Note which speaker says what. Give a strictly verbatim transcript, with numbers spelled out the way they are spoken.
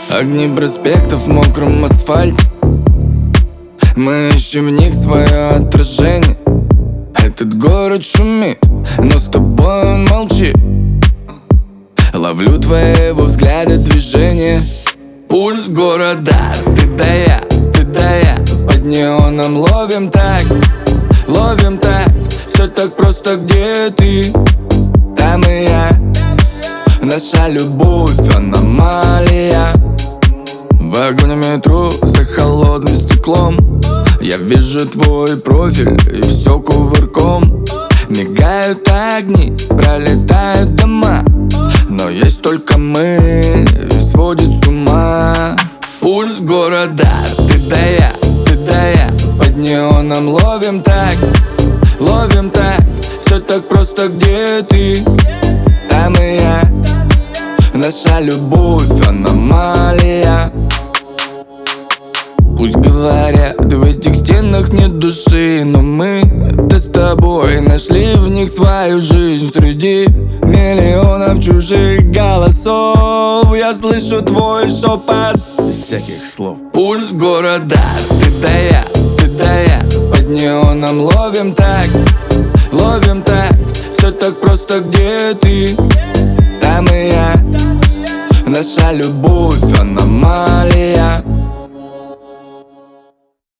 Speaker 1: Огни проспектов в мокром асфальте, мы ищем в них свое отражение. Этот город шумит, но с тобой он молчит. Ловлю твоего взгляда движения. Пульс города, ты да я, ты да я. Под неоном ловим так, ловим так. Все так просто, где ты? Там и я. Наша любовь аномалия. В вагоне метро за холодным стеклом я вижу твой профиль и все кувырком. Мигают огни, пролетают дома, но есть только мы, и сводит с ума. Пульс города, ты да я, ты да я. Под неоном ловим так, ловим так. Все так просто, где ты? Там и я. Наша любовь аномалия. Пусть говорят, в этих стенах нет души, но мы-то с тобой нашли в них свою жизнь. Среди миллионов чужих голосов я слышу твой шепот без всяких слов. Пульс города, ты да я, ты да я. Под неоном ловим так, ловим так. Все так просто, где ты? Там и я. Наша любовь аномалия.